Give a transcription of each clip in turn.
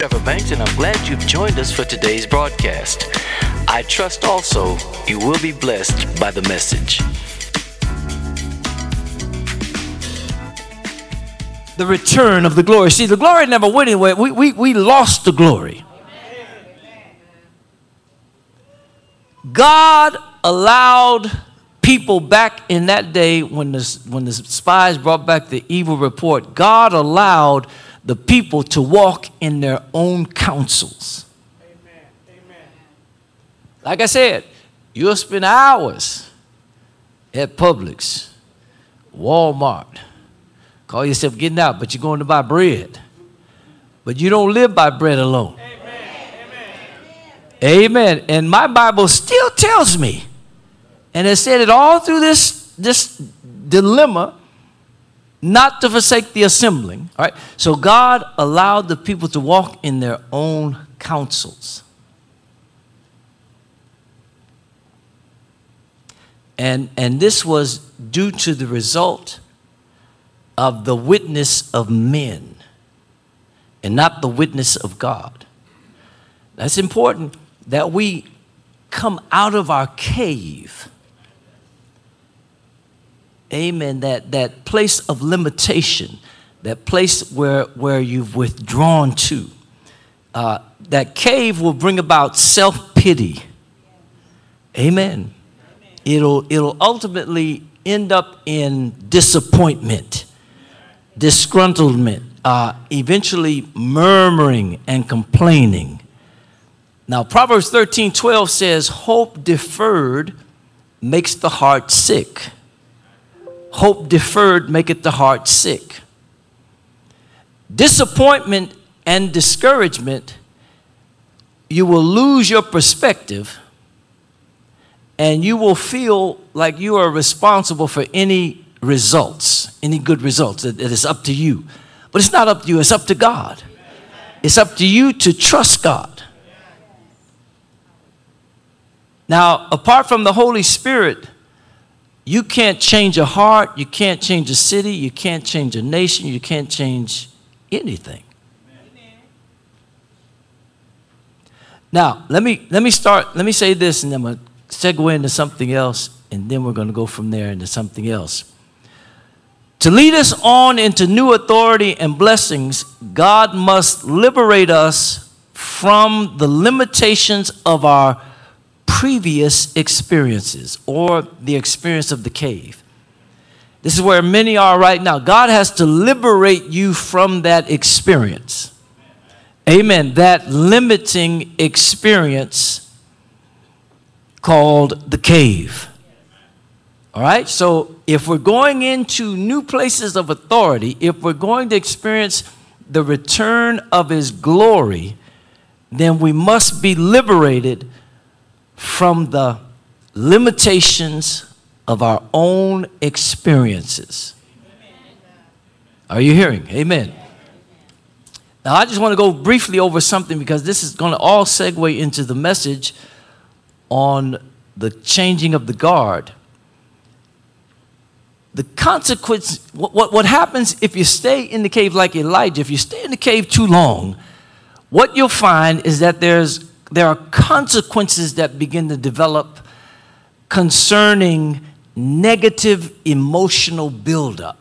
Trevor Banks, and I'm glad you've joined us for today's broadcast. I trust also you will be blessed by the message. The return of the glory. See, the glory never went anywhere. We lost the glory. God allowed people back in that day when the spies brought back the evil report. God allowed the people to walk in their own counsels. Amen. Amen. Like I said, you'll spend hours at Publix, Walmart. Call yourself getting out, but you're going to buy bread. But you don't live by bread alone. Amen. And my Bible still tells me, and it said it all through this dilemma, not to forsake the assembling. All right. So God allowed the people to walk in their own counsels. And this was due to the result of the witness of men and not the witness of God. That's important that we come out of our cave. Amen. That place of limitation, that place where you've withdrawn to. That cave will bring about self-pity. Amen. It'll ultimately end up in disappointment, disgruntlement, eventually murmuring and complaining. Now, Proverbs 13:12 says, hope deferred makes the heart sick. Hope deferred maketh the heart sick. Disappointment and discouragement, you will lose your perspective and you will feel like you are responsible for any results, any good results. It is up to you. But it's not up to you, it's up to God. It's up to you to trust God. Now, apart from the Holy Spirit, you can't change a heart, you can't change a city, you can't change a nation, you can't change anything. Now, let me say this, and then I'm going to segue into something else, and then we're going to go from there into something else. To lead us on into new authority and blessings, God must liberate us from the limitations of our previous experiences or the experience of the cave. This is where many are right now. God has to liberate you from that experience. Amen. That limiting experience called the cave. All right. So if we're going into new places of authority, if we're going to experience the return of His glory, then we must be liberated from the limitations of our own experiences. Are you hearing? Amen. Now, I just want to go briefly over something because this is going to all segue into the message on the changing of the guard. The consequence, what happens if you stay in the cave like Elijah, if you stay in the cave too long, what you'll find is that there are consequences that begin to develop concerning negative emotional buildup.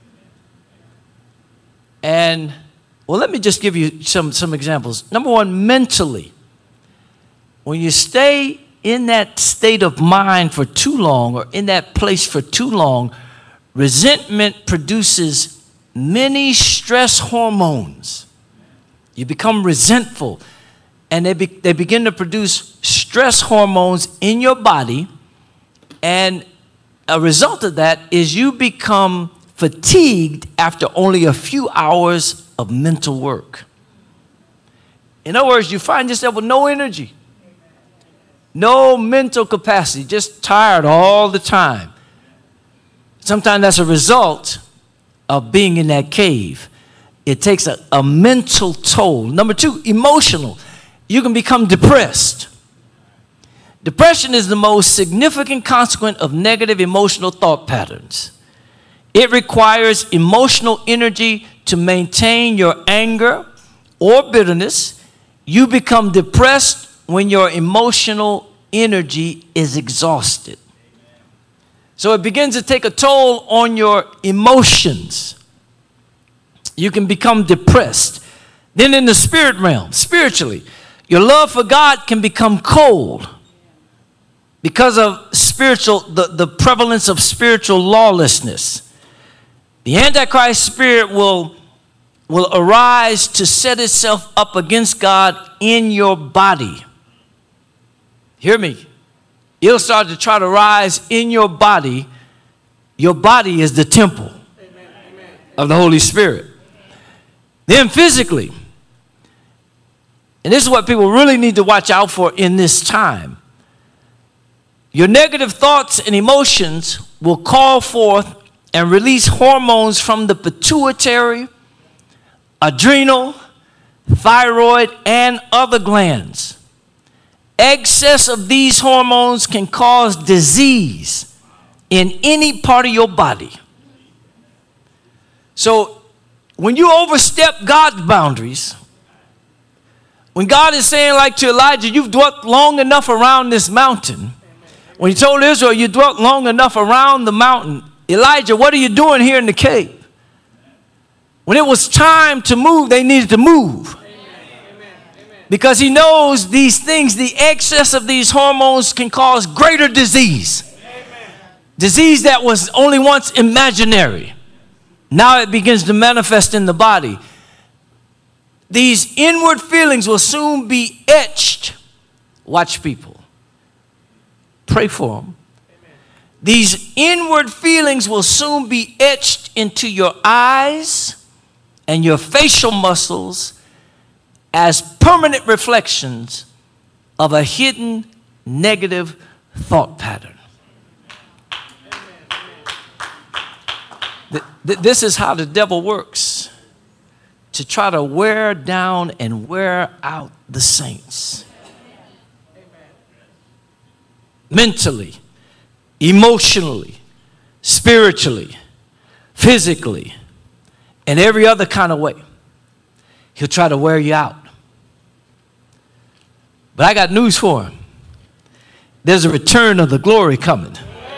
And, well, let me just give you some examples. Number one, mentally. When you stay in that state of mind for too long or in that place for too long, resentment produces many stress hormones. You become resentful. And they begin to produce stress hormones in your body. And a result of that is you become fatigued after only a few hours of mental work. In other words, you find yourself with no energy, no mental capacity, just tired all the time. Sometimes that's a result of being in that cave. It takes a mental toll. Number two, emotional. You can become depressed. Depression is the most significant consequence of negative emotional thought patterns. It requires emotional energy to maintain your anger, or bitterness. You become depressed when your emotional energy is exhausted. So it begins to take a toll on your emotions. You can become depressed. Then in the spirit realm, spiritually, your love for God can become cold because of the prevalence of spiritual lawlessness. The Antichrist spirit will arise to set itself up against God in your body. Hear me. It'll start to try to rise in your body. Your body is the temple of the Holy Spirit. Then physically, and this is what people really need to watch out for in this time. Your negative thoughts and emotions will call forth and release hormones from the pituitary, adrenal, thyroid, and other glands. Excess of these hormones can cause disease in any part of your body. So when you overstep God's boundaries, when God is saying like to Elijah, you've dwelt long enough around this mountain. When he told Israel, you dwelt long enough around the mountain. Elijah, what are you doing here in the cave? When it was time to move, they needed to move. Because he knows these things, the excess of these hormones can cause greater disease. Disease that was only once imaginary. Now it begins to manifest in the body. These inward feelings will soon be etched. Watch people. Pray for them. These inward feelings will soon be etched into your eyes and your facial muscles as permanent reflections of a hidden negative thought pattern. This is how the devil works, to try to wear down and wear out the saints. Mentally, emotionally, spiritually, physically, and every other kind of way. He'll try to wear you out. But I got news for him. There's a return of the glory coming.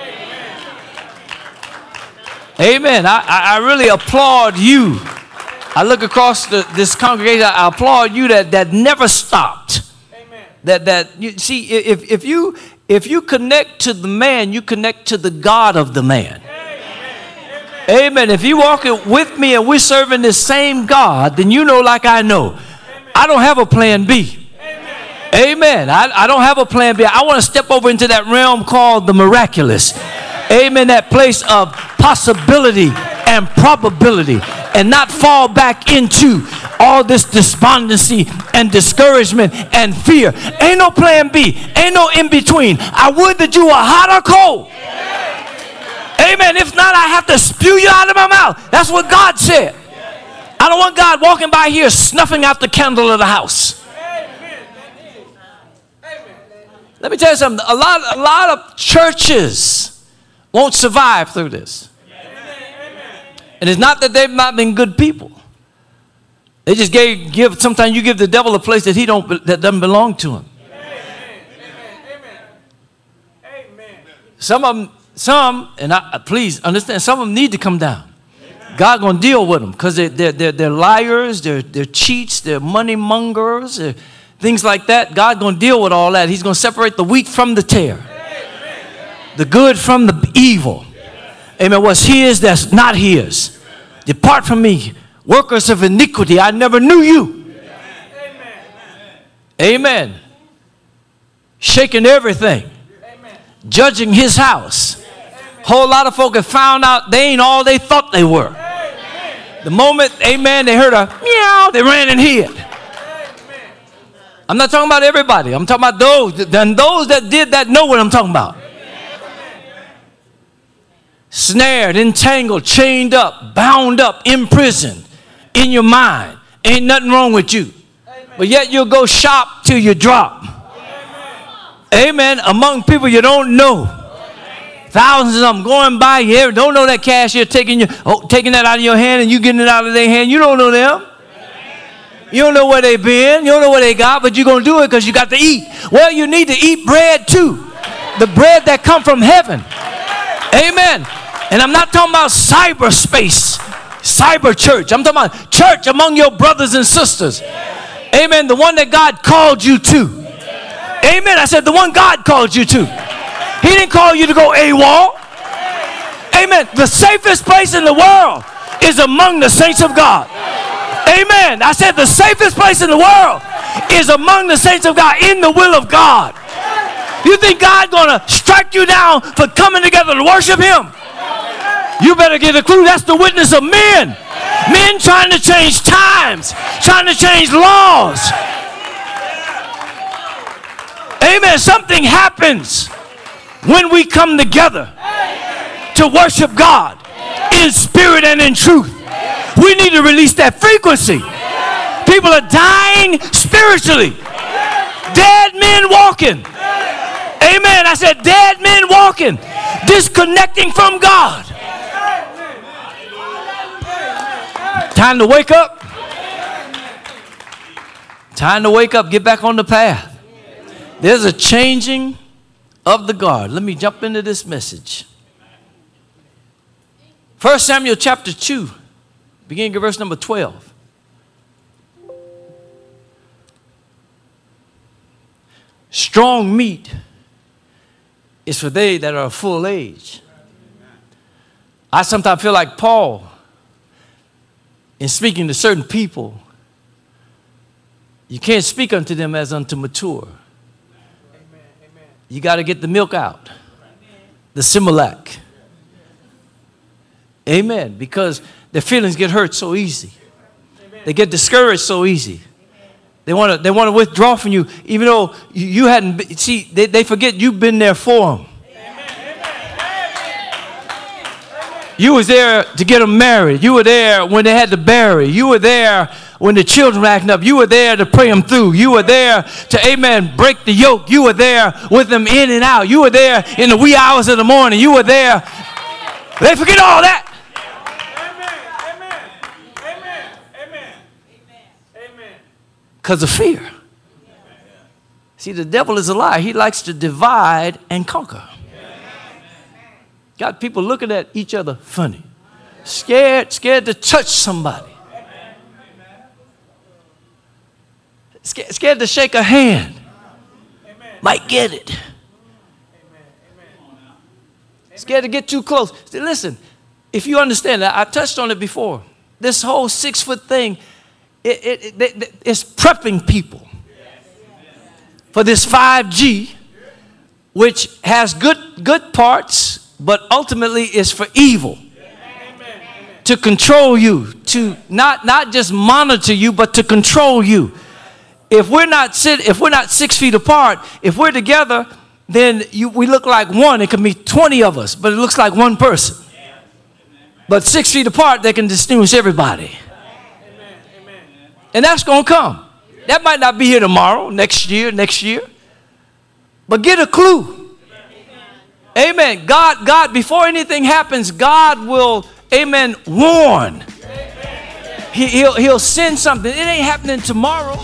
Amen. I really applaud you. I look across this congregation. I applaud you that never stopped. That you see, if you connect to the man, you connect to the God of the man. Amen. If you walk it with me and we're serving the same God, then you know like I know. I don't have a plan B. Amen. I don't have a plan B. I want to step over into that realm called the miraculous. Amen. That place of possibility and probability, and not fall back into all this despondency and discouragement and fear. Ain't no plan B. Ain't no in between. I would that you were hot or cold. Amen. If not, I have to spew you out of my mouth. That's what God said. I don't want God walking by here snuffing out the candle of the house. Let me tell you something. A lot of churches won't survive through this. And it's not that they've not been good people. They just sometimes you give the devil a place that that doesn't belong to him. Some of them, please understand, some of them need to come down. God's going to deal with them because they're liars, they're cheats, they're money mongers, things like that. God's going to deal with all that. He's going to separate the wheat from the tare, the good from the evil. Amen. What's his that's not his. Depart from me, workers of iniquity. I never knew you. Amen. Shaking everything. Judging his house. Whole lot of folk have found out they ain't all they thought they were. The moment, amen, they heard a meow, they ran and hid. I'm not talking about everybody. I'm talking about those that did that know what I'm talking about. Snared, entangled, chained up, bound up, imprisoned in your mind. Ain't nothing wrong with you. But yet you'll go shop till you drop. Amen. Among people you don't know. Thousands of them going by here. Don't know that cashier taking that out of your hand and you getting it out of their hand. You don't know them. You don't know where they've been. You don't know what they got, but you're going to do it because you got to eat. Well, you need to eat bread too. The bread that come from heaven. Amen. And I'm not talking about cyberspace, cyber church. I'm talking about church among your brothers and sisters. Amen. The one that God called you to. Amen. I said the one God called you to. He didn't call you to go AWOL. Amen. The safest place in the world is among the saints of God. Amen. I said the safest place in the world is among the saints of God, in the will of God. You think God's going to strike you down for coming together to worship him? You better get a clue. That's the witness of men. Men trying to change times, trying to change laws. Amen. Something happens when we come together to worship God in spirit and in truth. We need to release that frequency. People are dying spiritually. Dead men walking. Amen. I said dead men walking. Disconnecting from God. Time to wake up. Time to wake up. Get back on the path. There's a changing of the guard. Let me jump into this message. 1 Samuel chapter 2. Beginning of verse number 12. Strong meat is for they that are of full age. I sometimes feel like Paul, in speaking to certain people, you can't speak unto them as unto mature. You got to get the milk out, the Similac. Amen. Because their feelings get hurt so easy. They get discouraged so easy. They want to withdraw from you, even though you hadn't been. See, they forget you've been there for them. You was there to get them married. You were there when they had to bury. You were there when the children were acting up. You were there to pray them through. You were there to, amen, break the yoke. You were there with them in and out. You were there in the wee hours of the morning. You were there. They forget all that. Because of fear. See, the devil is a liar. He likes to divide and conquer. Got people looking at each other funny. Scared to touch somebody. Scared to shake a hand. Might get it. Scared to get too close. See, listen, if you understand that, I touched on it before. This whole 6 foot thing, it's prepping people for this 5G, which has good parts, but ultimately is for evil. To control you, to not just monitor you, but to control you. If we're not 6 feet apart, if we're together, then we look like one. It can be 20 of us, but it looks like one person. But 6 feet apart, they can distinguish everybody. And that's going to come. That might not be here tomorrow, next year. But get a clue. Amen. God, before anything happens, God will, amen, warn. He'll send something. It ain't happening tomorrow.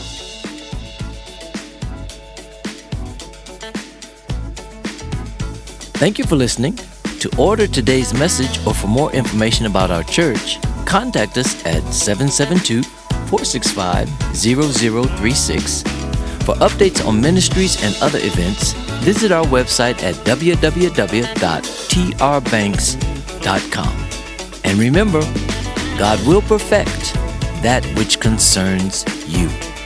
Thank you for listening. To order today's message or for more information about our church, contact us at 772-465-0036. For updates on ministries and other events, visit our website at www.trbanks.com. And remember, God will perfect that which concerns you.